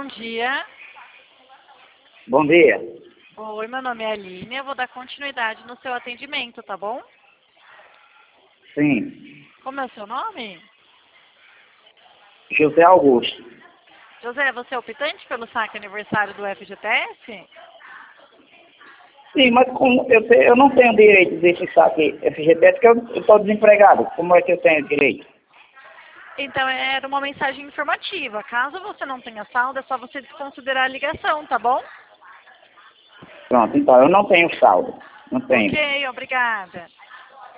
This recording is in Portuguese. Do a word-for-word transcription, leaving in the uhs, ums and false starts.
bom dia. Bom dia. Oi, meu nome é Aline, eu vou dar continuidade no seu atendimento, tá bom? Sim. Como é o seu nome? José Augusto. José, você é optante pelo saque aniversário do F G T S? Sim, mas como eu, te, eu não tenho direito desse saque F G T S, porque eu estou desempregado. Como é que eu tenho direito? Então, era uma mensagem informativa. Caso você não tenha saldo, é só você desconsiderar a ligação, tá bom? Pronto, então, eu não tenho saldo. Não tenho. Ok, obrigada.